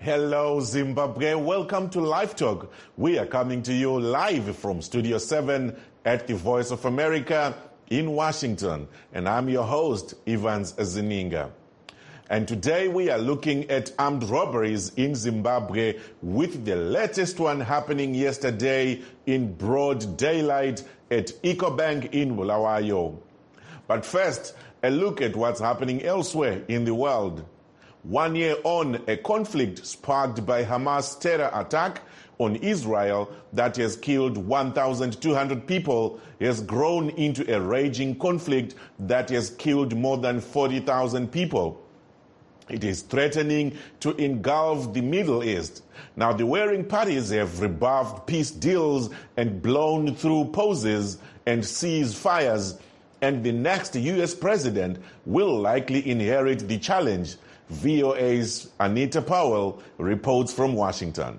Hello, Zimbabwe. Welcome to Live Talk. We are coming to you live from Studio 7 at the Voice of America in Washington. And I'm your host, Evans Zininga. And today we are looking at armed robberies in Zimbabwe, with the latest one happening yesterday in broad daylight at Ecobank in Bulawayo. But first, a look at what's happening elsewhere in the world. 1 year on, a conflict sparked by Hamas' terror attack on Israel that has killed 1,200 people has grown into a raging conflict that has killed more than 40,000 people. It is threatening to engulf the Middle East. Now, the warring parties have rebuffed peace deals and blown through pauses and ceasefires, and the next U.S. president will likely inherit the challenge. VOA's Anita Powell reports from Washington.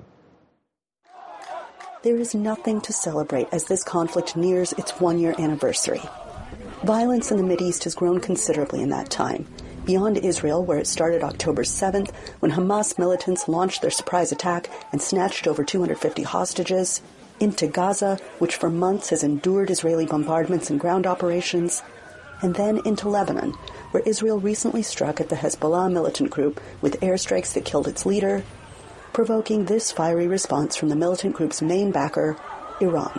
There is nothing to celebrate as this conflict nears its one-year anniversary. Violence in the Mideast has grown considerably in that time. Beyond Israel, where it started October 7th, when Hamas militants launched their surprise attack and snatched over 250 hostages, into Gaza, which for months has endured Israeli bombardments and ground operations, and then into Lebanon, where Israel recently struck at the Hezbollah militant group with airstrikes that killed its leader, provoking this fiery response from the militant group's main backer, Iran.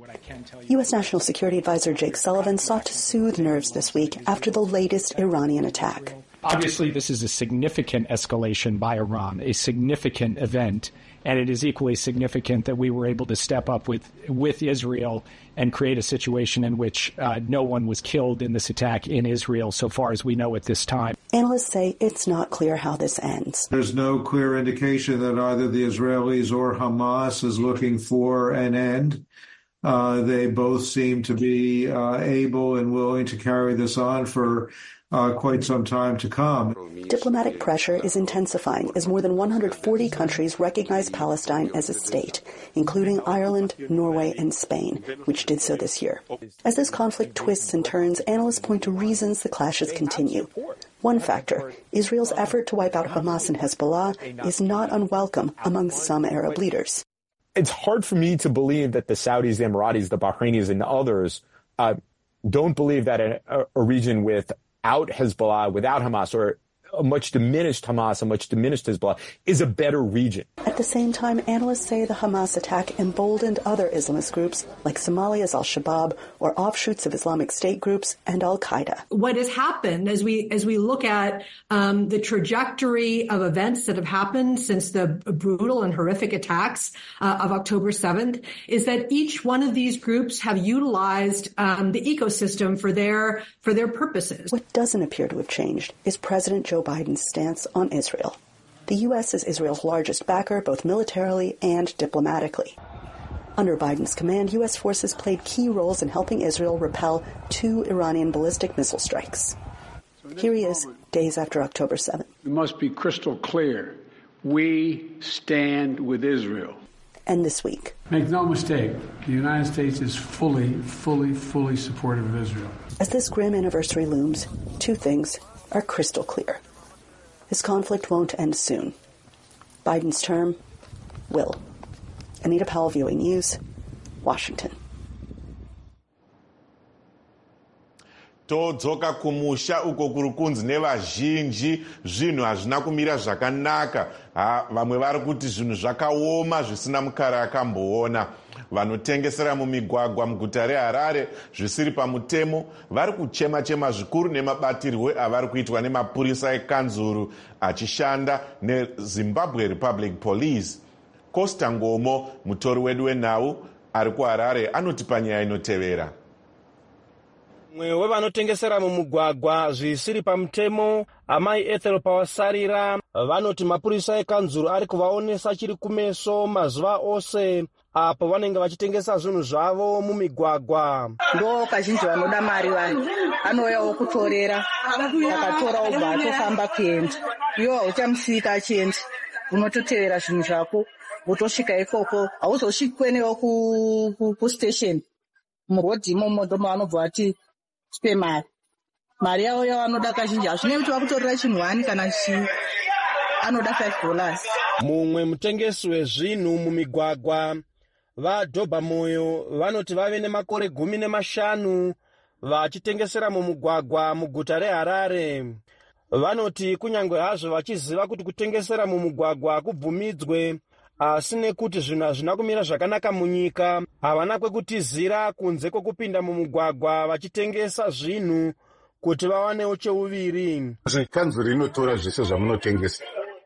U.S. National Security Advisor Jake Sullivan sought to soothe nerves this week after the latest Iranian attack. Obviously, this is a significant escalation by Iran, a significant event, and it is equally significant that we were able to step up with Israel and create a situation in which no one was killed in this attack in Israel, so far as we know at this time. Analysts say it's not clear how this ends. There's no clear indication that either the Israelis or Hamas is looking for an end. They both seem to be able and willing to carry this on for quite some time to come. Diplomatic pressure is intensifying as more than 140 countries recognize Palestine as a state, including Ireland, Norway, and Spain, which did so this year. As this conflict twists and turns, analysts point to reasons the clashes continue. One factor, Israel's effort to wipe out Hamas and Hezbollah, is not unwelcome among some Arab leaders. It's hard for me to believe that the Saudis, the Emiratis, the Bahrainis, and others don't believe that a region without Hezbollah, without Hamas, or a much diminished Hamas, a much diminished Hezbollah, is a better region. At the same time, analysts say the Hamas attack emboldened other Islamist groups like Somalia's al-Shabaab or offshoots of Islamic State groups and al-Qaeda. What has happened as we look at the trajectory of events that have happened since the brutal and horrific attacks of October 7th is that each one of these groups have utilized the ecosystem for their purposes. What doesn't appear to have changed is President Joe Biden's stance on Israel. The U.S. is Israel's largest backer, both militarily and diplomatically. Under Biden's command, U.S. forces played key roles in helping Israel repel 2 Iranian ballistic missile strikes. Here he is, days after October 7th. We must be crystal clear. We stand with Israel. And this week. Make no mistake, the United States is fully supportive of Israel. As this grim anniversary looms, 2 things are crystal clear. This conflict won't end soon. Biden's term will. Anita Powell, VOA News, Washington. Todzoka kumusha uko kurukunzi nevazhinji zvinhu hazvina kumira zvakanaka. Vamwe vari kuti zvinhu zvakaoma zvisina mukara akamboona. Vanotengesera mumigwagwa muguta reHarare zvisiri pamutemo vari kuchema-chema zvikuru nemabatirwe avari kuitwa nemapurisa ekanzuru achishanda neZimbabwe Republic Police. Costa Ngomo, mutori wedu wenhau ari kuHarare, anoti panyaya inotevera. Mwe wevanotengesera mumugwagwa zvisiri pamutemo, amai Ethel pawasarira, vanoti mapurisa ekanzuru ari kuvaonesa chiri kumeso mazuva ose apo vanenge vachitengesa zvinhu zvavo mumigwagwa. Ndo kazhinji vanoda mari vanhu anouyawo kutorera, akatora obva atofamba kuenda. Iwo hauchamusika achienda, unototevera zvinhu zvako wotosvika ikoko, hauzosviki kwenewo kustation. Murodhi imomo ndo mavanobva vati tipe mari. Mari yavo yavanoda kazhinji hazvinei kuti vakutorera chinhu 1 kana chii, anoda $5. mumwe mutengesi wezvinhu mumigwagwa vadhobha moyo vanoti vave nemakore 15 vachitengesera mumugwagwa muguta reHarare. Vanoti kunyange hazvo vachiziva kuti kutengesera mumugwagwa hakubvumidzwe, asi nekuti zvinhu hazvina kumira zvakanaka munyika, havana kwekutizira kunze kwekupinda mumugwagwa vachitengesa zvinhu kuti vawanewo cheuviri. Kanzuro inotora zvese zvamunotengesa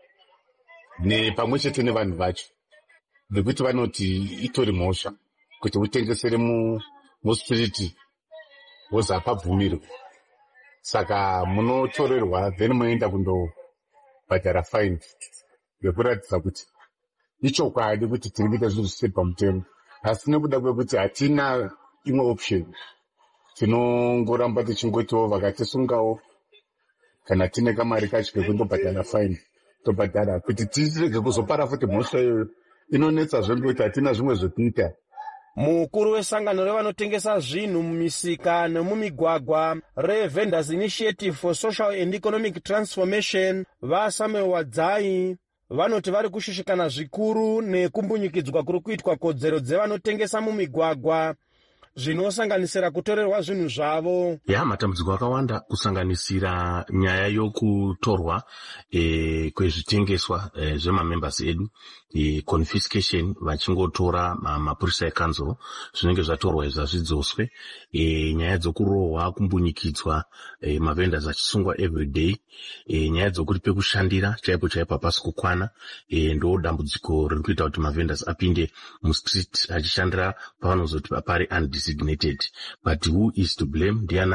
nepamwe chete nevanhu vacho, nekuti vanoti itori mhosva kuti utengesere mustiriti wozi hapabvumirwe. Saka munotorerwa then munoenda kundobhadhara fine yekuratidza kuti ichokwadi kuti tiri kuita zvinhu zvisiri pamutemo, asi nekuda kwekuti hatina imwe option tinongoramba tichingotiwo vakatisungawo kana tine kamari kacho kekundobhadhara fine tobhadhara kuti tirege kuzopara futi mhosva iyoyo inonetsa zvekuti hatina zvimwe zvekuita. Mukuru wesangano revanotengesa zvinhu mumisika nemumigwagwa reVendors Initiative for Social and Economic Transformation vaSamuel Wadzai vanoti vari kushushikana zvikuru nekumbunyikidzwa kuri kuitwa kodzero dzevanotengesa mumigwagwa zvinosanganisira kutorerwa zvinhu zvavo. Matambudziko akawanda kusanganisira nyaya yokutorwa kwezvitengeswa zvemamembers edu, confiscation vachingotora mapurisa ekanzuro zvinenge zvatorwa izvi zvidzoswe, nyaya dzokurohwa, kumbunyikidzwa, mavendors achisungwa everyday, nyaya dzokuti pekushandira chaipo chaipo hapasi kukwana, ndo dambudziko riri kuita kuti mavendors apinde mustreet achishandira pavanozoti pari undesignated. But who is to blame? Ndiani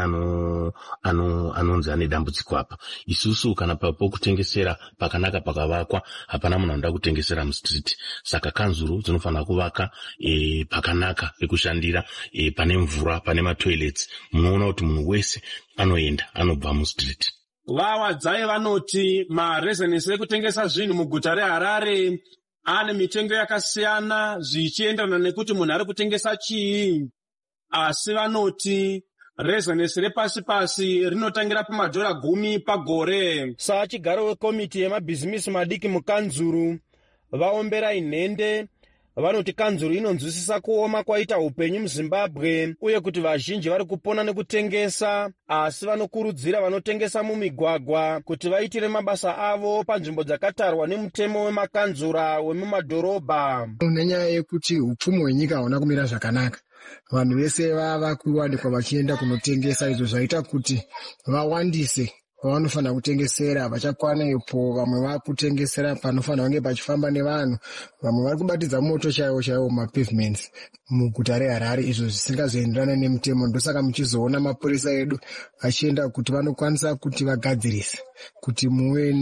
anonzi ane dambudziko apa. Isusu kana pokutengesera pakanaka pakavakwa hapana munhu anoda kutengesera mustreet. Saka kanzuro dzinofanira kuvaka pakanaka pekushandira, pane mvura, pane matoilets, munoona kuti munhu wese anoenda anobva mustreet. Vawadzai vanoti marezinesi ekutengesa zvinhu muguta reHarare ane mitengo yakasiyana zvichienderana nekuti munhu ari kutengesa chii, asi vanoti rezinesi repasi-pasi rinotangira $10 pagore. Sachigaro wekomiti yemabhizimisi madiki mukanzuru vaombera inhende vanoti kanzuro inonzwisisa kuoma kwaita upenyu muZimbabwe uye kuti vazhinji vari kupona nekutengesa, asi vanokurudzira vanotengesa mumigwagwa kuti vaitire mabasa avo panzvimbo dzakatarwa nemutemo wemakanzura wemumadhorobha. Nenyaya yekuti upfumi hwenyika hauna kumira zvakanaka, vanhu vese vava kuwanikwa vachienda kunotengesa, izvo zvaita kuti vawandise vanofanira kutengesera, vachakwana ipo vamwe vakutengesera panofanira kunge pachifamba nevanhu, vamwe vari kubatidza moto chaiwo chaiwo mapavements muguta reHarare, izvo zvisingazoenderana nemutemo. Ndosaka muchizoona mapurisa edu achienda kuti vanokwanisa kuti vagadzirise kuti muve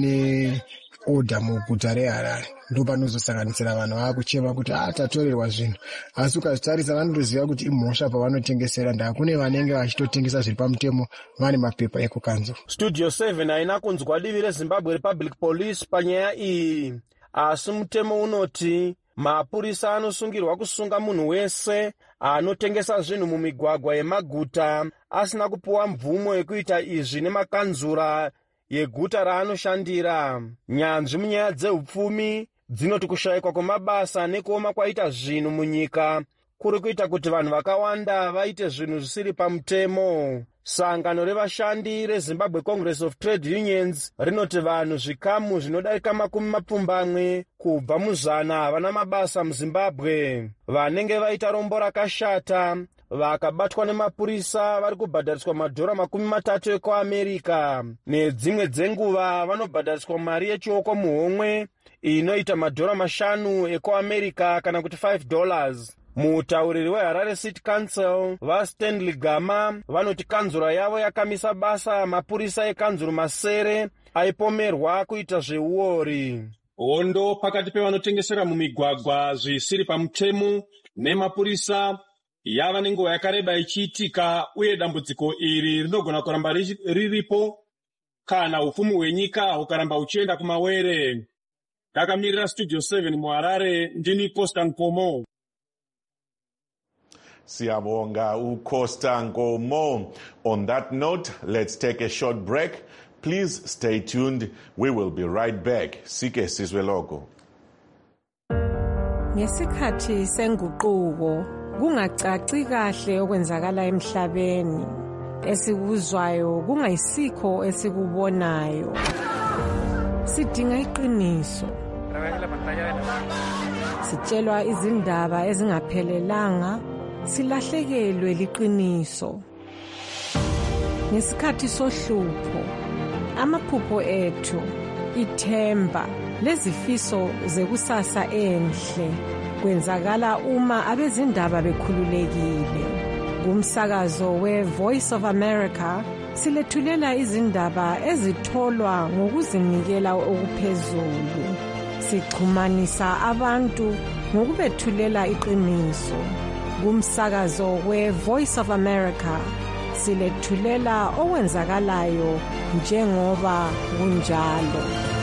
neodha muguta reHarare. Ndo panozosanganisira vanhu vakuchema kuti tatorerwa zvinhu, asi ukazvitarisa vanotoziva kuti imhosva pavanotengesera, ndakune vanenge vachitotengesa zviri pamutemo vane mapepa ekukanzuro. Studio 7 haina kunzwa divi reZimbabwe Republic Police panyaya iyi, asi mutemo unoti mapurisa anosungirwa kusunga munhu wese anotengesa zvinhu mumigwagwa yemaguta asina kupuwa mvumo yekuita izvi nemakanzura yeguta raanoshandira. Nyanzvi munyaya dzeupfumi dzinoti kushayikwa kwemabasa nekuoma kwaita zvinhu munyika kuri kuita kuti vanhu vakawanda vaite zvinhu zvisiri pamutemo. Sangano revashandi reZimbabwe Congress of Trade Unions rinoti vanhu zvikamu zvinodarika 20 kubva mu100 havana mabasa muZimbabwe. Vanenge vaita rombo rakashata vakabatwa nemapurisa vari kubhadhariswa $30 ekuAmerika. Nedzimwe dzenguva vanobhadhariswa mari yechioko muhomwe inoita $5 ekuAmerika kana kuti $5. Mutauriri weHarare City Council vaStanley Gama vanoti kanzura yavo yakamisa basa mapurisa ekanzuru masere aipomerwa kuita zveuori. Hondo pakati pevanotengesera mumigwagwa zvisiri pamutemo nemapurisa yava nenguva yakareba ichiitika, uye dambudziko iri rinogona kuramba riripo kana upfumi hwenyika hukaramba huchienda kumawere. Ndakamirira Studio 7 muHarare, ndini Costa Nkomo. Siyabonga uCosta Nkomo. On that note, let's take a short break. Please stay tuned. We will be right back. Sike Sizwe Logo. Ngesikhathi senguquko kungacaci kahle okwenzakala emhlabeni esikuzwayo kungayisikho esikubonayo sidinga iqiniso sitshelwa izindaba ezingaphelelanga silahlekelwe liqiniso ngesikhathi sohlupho amaphupho ethu ithemba lezifiso zekusasa enhle kwenzakala uma abezindaba bekhululekile kumsakazo we-Voice of America silethulela izindaba ezitholwa ngokuzinikela okuphezulu sixhumanisa abantu ngokubethulela iqiniso kumsakazo we-Voice of America silethulela okwenzakalayo njengoba kunjalo.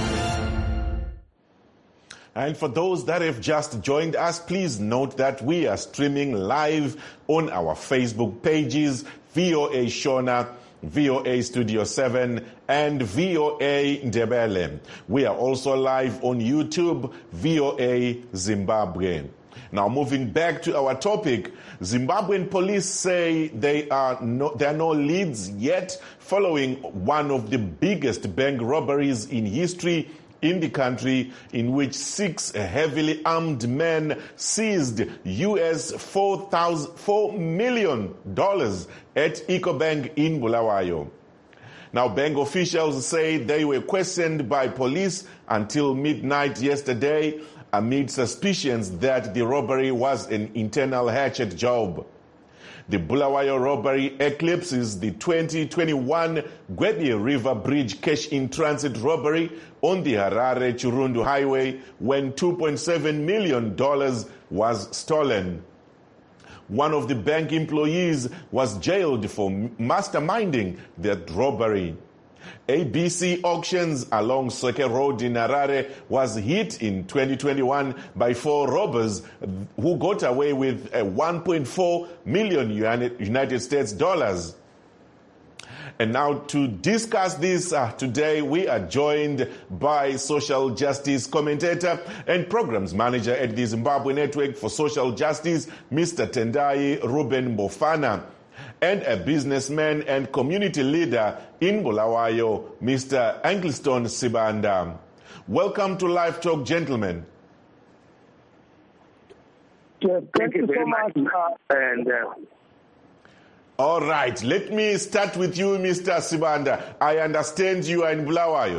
And for those that have just joined us, please note that we are streaming live on our Facebook pages, VOA Shona, VOA Studio 7, and VOA Ndebele. We are also live on YouTube, VOA Zimbabwe. Now, moving back to our topic, Zimbabwean police say there are no leads yet following one of the biggest bank robberies in history in the country, in which 6 heavily armed men seized US $4 million at EcoBank in Bulawayo. Now, bank officials say they were questioned by police until midnight yesterday amid suspicions that the robbery was an internal hatchet job. The Bulawayo robbery eclipses the 2021 Gwebye River Bridge cash-in-transit robbery on the Harare-Chirundu Highway when $2.7 million was stolen. One of the bank employees was jailed for masterminding that robbery. ABC Auctions along Soke Road in Harare was hit in 2021 by 4 robbers who got away with $1.4 million United States dollars. And now to discuss this today, we are joined by social justice commentator and programs manager at the Zimbabwe Network for Social Justice, Mr. Tendai Ruben Mbofana, and a businessman and community leader in Bulawayo, Mr. Ankliston Sibanda. Welcome to Live Talk, gentlemen. Thank you very much. All right, let me start with you, Mr. Sibanda. I understand you are in Bulawayo.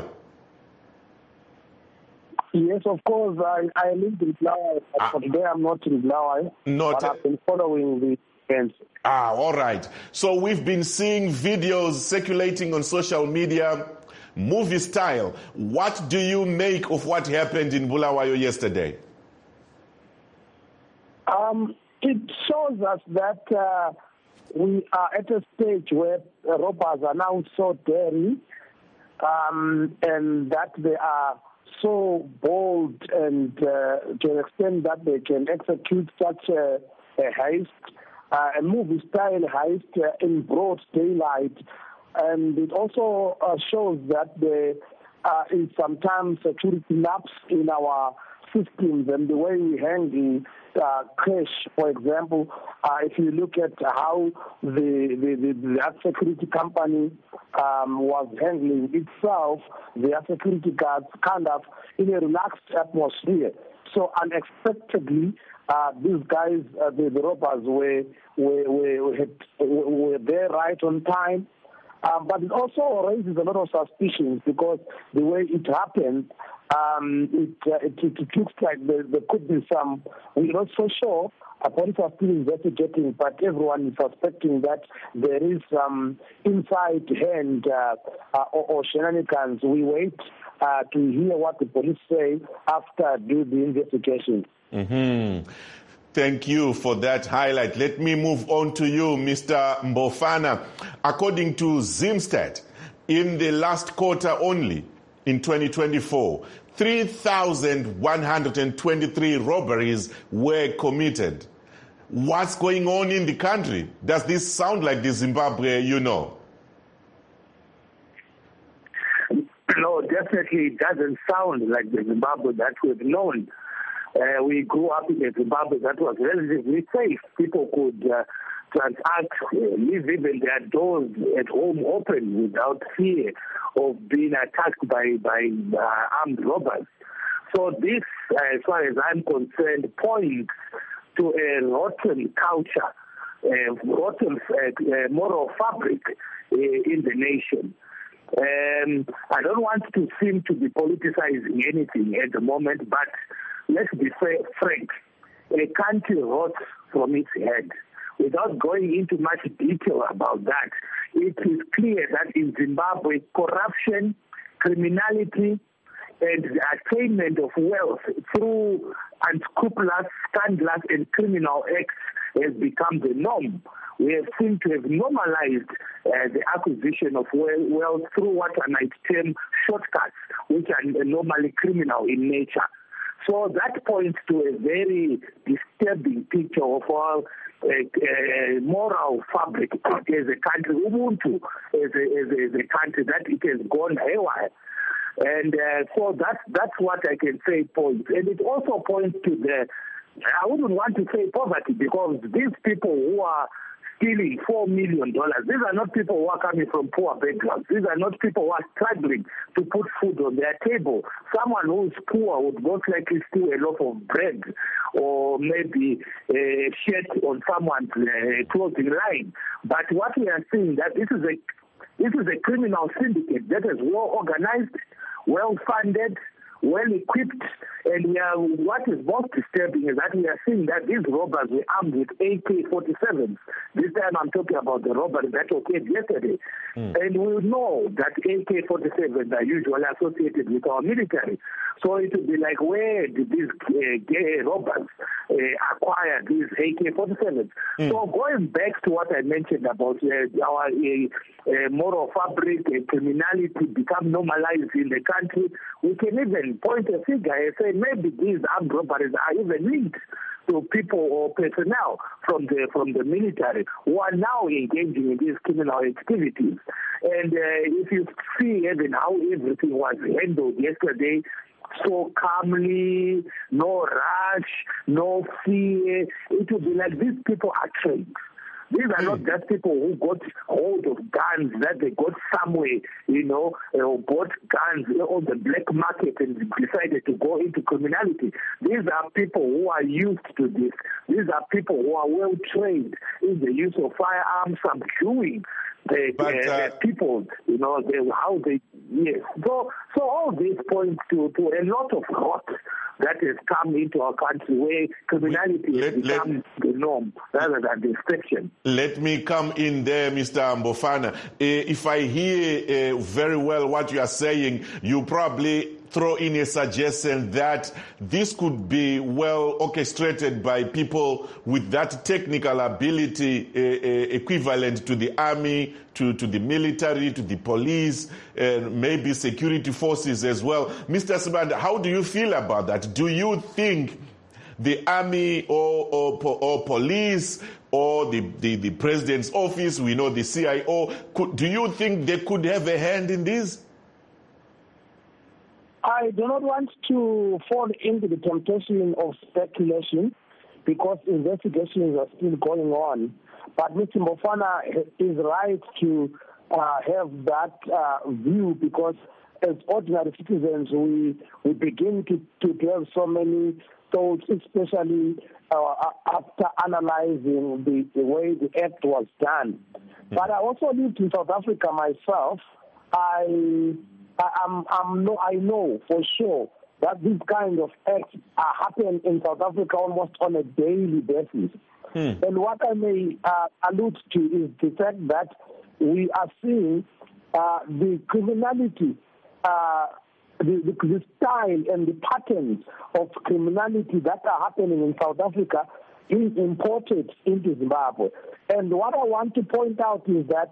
Yes, of course. I live in Bulawayo, but today I'm not in Bulawayo. But I've been following the events. All right. So we've been seeing videos circulating on social media, movie style. What do you make of what happened in Bulawayo yesterday? It shows us that we are at a stage where robbers are now so daring and that they are so bold and to an extent that they can execute such a heist, a movie-style heist in broad daylight. And it also shows that there is sometimes security lapse in our systems and the way we handle cash. For example, if you look at how the security company was handling itself, the security guards kind of in a relaxed atmosphere. So unexpectedly, these guys, the robbers, were there right on time. But it also raises a lot of suspicions because the way it happened, it looks like there could be some, we're not so sure. Police are still investigating, but everyone is suspecting that there is some inside hand or shenanigans. We wait to hear what the police say after do the investigation. Mm-hmm. Thank you for that highlight. Let me move on to you, Mr. Mbofana. According to Zimstat, in the last quarter only, in 2024, 3,123 robberies were committed. What's going on in the country? Does this sound like the Zimbabwe you know? No, definitely it doesn't sound like the Zimbabwe that we've known. We grew up in a Zimbabwe that was relatively safe. People could transact, leave even their doors at home open without fear of being attacked by armed robbers. So this, as far as I'm concerned, points to a rotten culture, rotten moral fabric in the nation. I don't want to seem to be politicizing anything at the moment, but let's be frank. A country rots from its head. Without going into much detail about that, it is clear that in Zimbabwe, corruption, criminality, and the attainment of wealth through unscrupulous, scandalous, and criminal acts has become the norm. We have seemed to have normalized the acquisition of wealth through what I might term shortcuts, which are normally criminal in nature. So that points to a very disturbing picture of our moral fabric as a country, Ubuntu as a country, that it has gone haywire. And so that's what I can say points. And it also points to I wouldn't want to say poverty, because these people who are stealing $4 million, these are not people who are coming from poor backgrounds. These are not people who are struggling to put food on their table. Someone who is poor would most likely steal a loaf of bread or maybe a shirt on someone's clothing line. But what we are seeing, that this is a criminal syndicate that is well organized, well funded, well equipped, and what is most disturbing is that we are seeing that these robbers were armed with AK-47s. This time I'm talking about the robbery that occurred yesterday. And we know that AK-47s are usually associated with our military. So it would be like, where did these gay robbers acquire these AK-47s? So going back to what I mentioned about our moral fabric and criminality become normalized in the country, we can even point a finger and say maybe these armed robberies are even linked to people or personnel from the military who are now engaging in these criminal activities. And if you see even how everything was handled yesterday, so calmly, no rush, no fear, it would be like these people are trained. These are not just people who got hold of guns that they got somewhere, or bought guns on the black market and decided to go into criminality. These are people who are used to this. These are people who are well trained in the use of firearms, subduing the people, yes. So all this points to a lot of rot that has come into our country, where criminality has become the norm rather than the exception. Let me come in there, Mr. Mbofana. If I hear very well what you are saying, you probably throw in a suggestion that this could be well orchestrated by people with that technical ability equivalent to the army, to the military, to the police, maybe security forces as well. Mr. Sibanda, how do you feel about that? Do you think the army or police or the president's office, we know the CIO, do you think they could have a hand in this? I do not want to fall into the temptation of speculation because investigations are still going on. But Mr. Mbofana is right to have that view, because as ordinary citizens, we begin to have so many thoughts, especially after analyzing the way the act was done. But I also lived in South Africa myself. I know for sure that these kind of acts happen in South Africa almost on a daily basis. And what I may allude to is the fact that we are seeing the criminality, the style and the patterns of criminality that are happening in South Africa being imported into Zimbabwe. And what I want to point out is that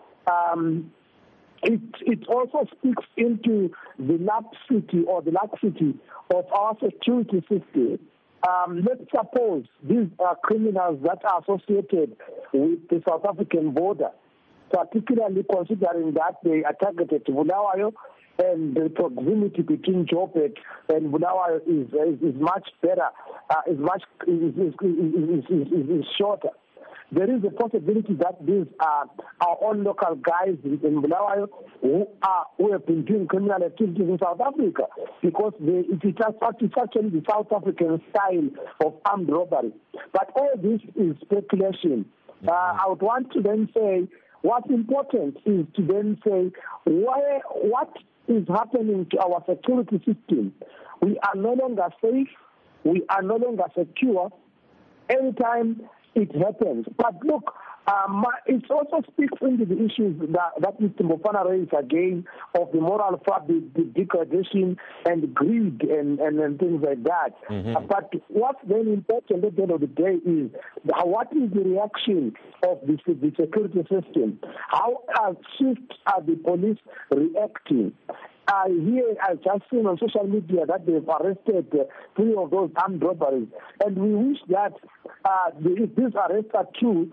it also speaks into the laxity of our security system. Let's suppose these are criminals that are associated with the South African border, particularly considering that they are targeted to Bulawayo and the proximity between Joburg and Bulawayo is much better, is shorter. There is a possibility that these are our own local guys in Bulawayo who have been doing criminal activities in South Africa, because it's actually the South African style of armed robbery. But all this is speculation. I would want to then say what's important is to then say what is happening to our security system. We are no longer safe. We are no longer secure anytime it happens. But look, it also speaks into the issues that Mr. Mofana raised again of the moral fabric, the degradation and greed and things like that. But what's very important at the end of the day is what is the reaction of the security system? How swift are the police reacting? I've just seen on social media that they've arrested 3 of those armed robberies, and we wish that if these arrests are true,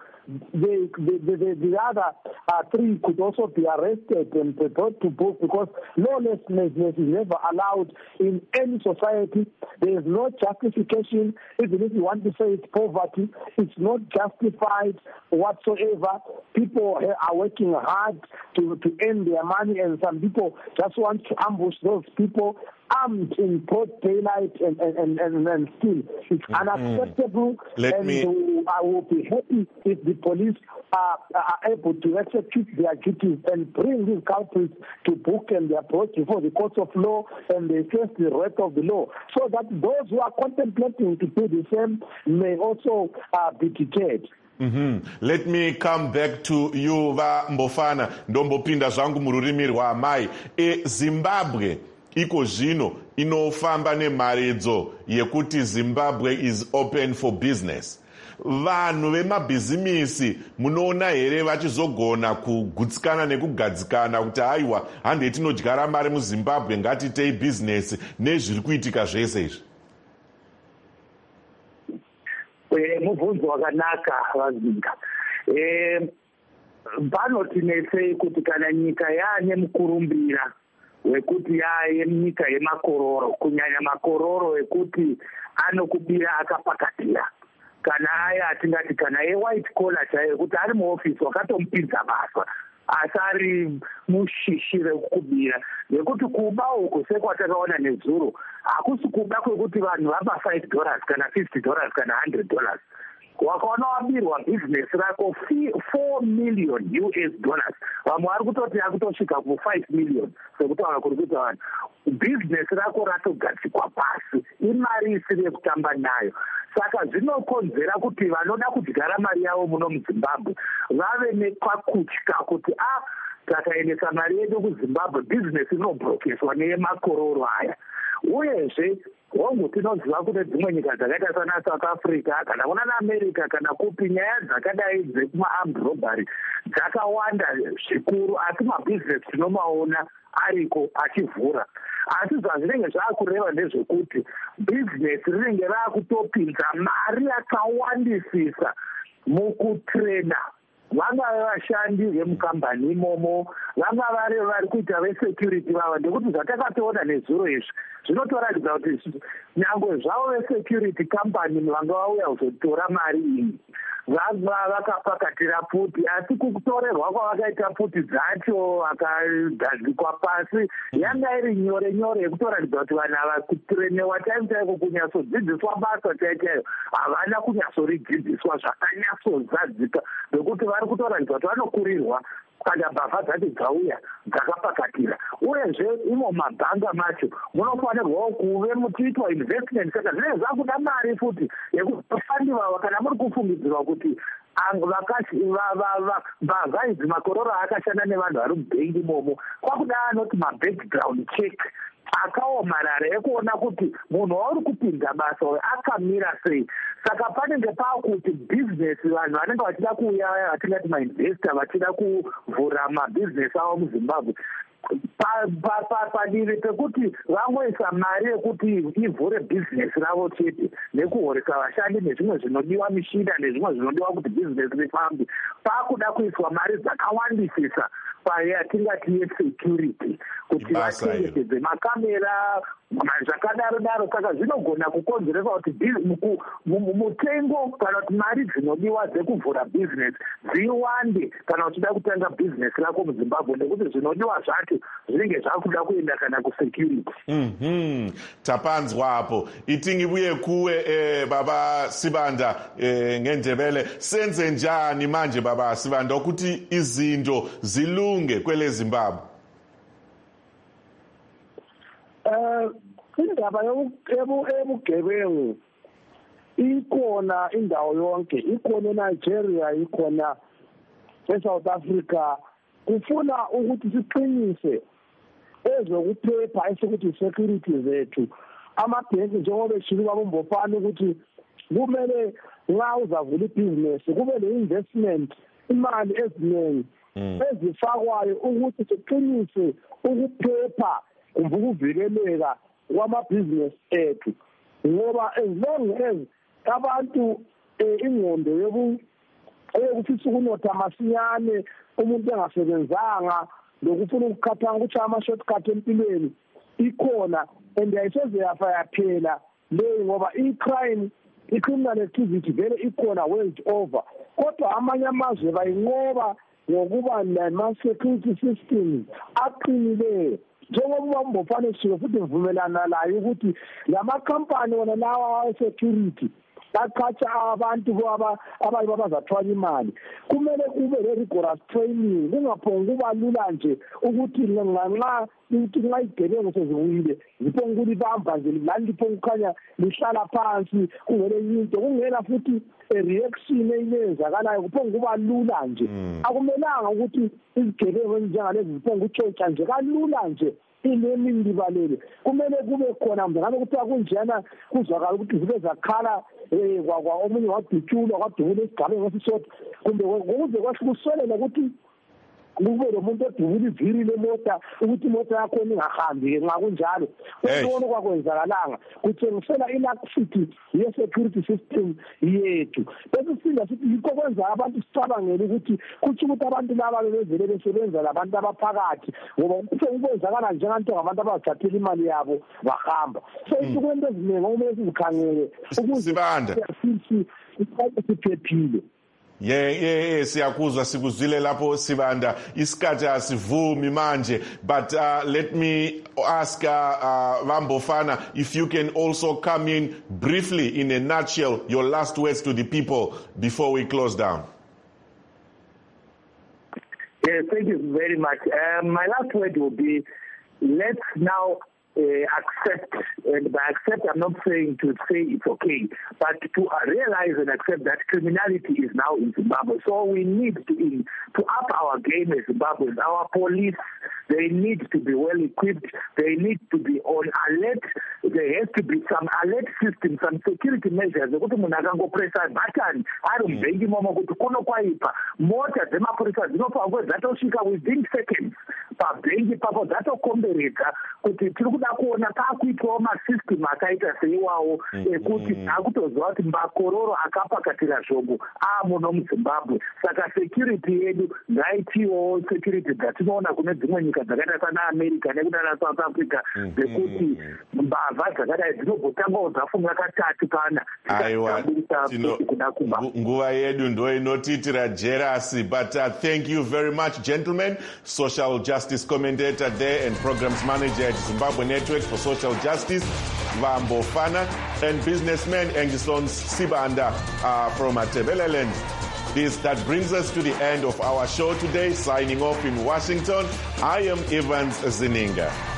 the other 3 could also be arrested and brought to book, because lawlessness is never allowed in any society. There is no justification. Even if you want to say it's poverty, it's not justified whatsoever. People are working hard to earn their money, and some people just want to ambush those people armed in broad daylight and still. It's unacceptable. I will be happy if the police are able to execute their duties and bring these culprits to book, and they are brought before the courts of law and they face the wrath of the law, so that those who are contemplating to do the same may also be deterred. Let me come back to you, Mbofana. Ndombopinda zvangu mururimi rwaamai. Zimbabwe iko zvino inofamba nemharedzo yekuti Zimbabwe is open for business. Vanhu vemabhizimisi munoona here vachizogona kugutsikana nekugadzikana kuti aiwa hande tinodyara mari muZimbabwe ngatitei business nezviri kuitika zvese izvi? Mubvunzo wakanaka vazinga. Panotinetsei kuti kana nyika yaane mukurumbira wekuti yaye nyika yemakororo, kunyanya makororo ekuti anokubira akapakatira, kana aya atingati kana white collar chaiyo ekuti ari muofisi wakatomupinza basa asi ari mushishi rekukubira, nekuti kuba uku sekwatakaona nezuro hakusi kuba kwekuti vanhu vapa $5 kana $50 kana $100. Wakaona wabirwa bhizinesi rako $4 million, vamwe vari kutoti yakutosvika ku$5 million, sekutaura kuri kuti vanhu bhizinesi rako ratogadzikwa pasi, imari isiri yekutamba nayo. Saka zvinokonzera kuti vanoda kudyara mari yavo muno muZimbabwe vave nekakutya kuti takaendesa mari yedu kuZimbabwe bhizinesi inobrokeswa neyemakororo aya. Uyezve hongu tinoziva kuti dzimwe nyika dzakaita sana South Africa kana kuna America kana kupi, nyaya dzakadai dzekuma-armed robbery dzakawanda zvikuru, asi mabhizinesi tinomaona ariko achivhura. Asi zvazvinenge zvaakureva ndezvekuti bhizinesi rinenge raakutopinza mari yakawandisisa mukutrena vangave vashandi vemukambani imomo, vangave vari kuita vesecurity vava, ndekuti zvatakatoona nezuro izvi zvinotoratidza kuti nyangwe zvavo vesecurity company vanga vauya kuzotora mari iyi vanga vakapakatira puti, asi kutorerwa kwavakaita puti dzacho vakagadzikwa pasi yanga iri nyore nyore yekutoratidza kuti vanhu ava kutrenewa time chaiko kunyatsodzidziswa basa chaichayo havana kunyatsoridzidziswa zvakanyatsozadzika, nekuti vari kutoratidza kuti vanokurirwa kana bhavha dzacho dzauya dzakapakatira. Uyezve imo mabhanga macho munofanirwawo kuve muchiitwa investment, saka zvinenge zvakuda mari futi yekufandi vava kana muri kufungidzirwa kuti mbavha idzi makororo akashanda nevanhu vari mubhengi imomo, kwakuda anoti mabackground check akaomarara ekuona kuti munhu wauri kupinza basa uyu akamira sei. Saka panenge paakuti bhizinesi vanhu vanenge vachida kuuya vatingati mainvesta vachida kuvhura mabhizinesi avo muZimbabwe padivi pekuti vangoisa mari yekuti ivhure bhizinesi ravo chete nekuhoresa vashandi nezvimwe zvinodiwa mishina nezvimwe zvinodiwa kuti bhizinesi rifambe, paakuda kuiswa mari dzakawandisisa payatingati yesecurity. kuti vachengetedze makamera zvakadaro saka zvinogona kukonzeresa kuti mutengo kana kuti mari dzinodiwa dzekuvhura bhizinesi dziwande kana uchida kutanga bhizinesi rako muzimbabwe nekuti zvinodiwa zvacho zvinenge zvakuda kuenda kana kusecurity. Tapanzwapo itingibuye kuwe baba Sibanda ngendebele senze njani manje baba Sibanda ukuthi izinto zilunge kwele Zimbabwe? Indaba yobugebengu ikhona indawo yonke, ikhona eNigeria, ikhona eSouth Africa. Kufuna ukuthi siqinise ezokuphepha esikuthi security zethu. Amabhenki njengoba eshilo babombofana ukuthi kumele nxa uzavula ibhizinesi kube le-investment imali eziningi ezifakwayo ukuthi siqinise ukuphepha kumbe ukuvikeleka kwamabhizinesi ethu, ngoba as long as abantu ingqondo yokufisa ukunotha masinyane umuntu engasebenzanga lokufuna ukukhathanga ukuthi ama-shortcut empilweni ikhona and ayiseze yafa yaphela leyo ngoba i-criminal activity vele ikhona world over, kodwa amanye amazwe bayinqoba ngokuba nama-security systems aqinileyo. Njengoba mbofane sho futhi ngivumelana naye ukuthi lamakhampani wona lawa awe-security aqhatsha abantu abazathwala imali kumele kube le-rigorous training, kungaphongi kuba lula nje ukuthi nxa igebengu seziwile ziphonga ukulibamba nje lani liphonga ukukhanya lihlala phansi kungele into kungela futhi reaction eyenzakalayo kuphonga kuba lula nje. Akumelanga ukuthi izigebengu ezinjengalezi ziphonga utshontsha nje kalula nje ilemini libalele. Kumele kube khona ngabe kuthiwa kunjena kuzwakala ukuthi zibe zakhala omunye wadutshulwa kwadubula esigabeni esisodwa kumbe ukuze kwahlukuselela ukuthi kube lo muntu odubula iviri lemota ukuthi imota yakho ingahambi nxa kunjalo. Konke kwakwenzakalanga kutshengisela inakusity ye-security system yethu. Bese singa sithi yikho kwenza abantu sicabangele ukuthi kutsho ukuthi abantu laba bebezele besebenza labantu abaphakathi ngoba kwenzakala njenganto abantu abazithathela imali yabo bahamba. So izinto eziningi okumele sizikhangele ukuze siphephile. Siyakuzwa sikuzwile lapho Sibanda, isikhathi asivumi manje, but let me ask Vambofana if you can also come in briefly in a nutshell your last words to the people before we close down. Yes, thank you very much. My last word will be, let's now accept, and by accept I'm not saying to say it's okay, but to realize and accept that criminality is now in Zimbabwe. So we need to up our game as Zimbabweans. Our police, they need to be well equipped, they need to be on alert, there has to be some alert system, some security measures ukuthi munhu akangopressa button ari mubhengi momo kuti kunokwaipa mota dzemapurisa dzinofamba dzatosvika within seconds pabhengi papo dzatokomberedza kuti tiri kuda kuona paakuitwawo masystem akaita seiwawo ekuti akutoziva kuti makororo akapakatira zvombo amuno muzimbabwe. Saka security yedu ngaitiwo security dzatinoona kune dzimwe nyika dzakaita sana America nekudana South Africa dzekuti mbavha dzakadai dzinobhotangawo dzafunga katatu kana nguva yedu ndo inotiitira jerasi. But thank you very much, gentlemen. Social justice commentator there and programs manager at Zimbabwe Network for Social Justice, Vambofana, and businessman Angison Sibanda from Atebeleland. That brings us to the end of our show today. Signing off in Washington, I am Evans Zininga.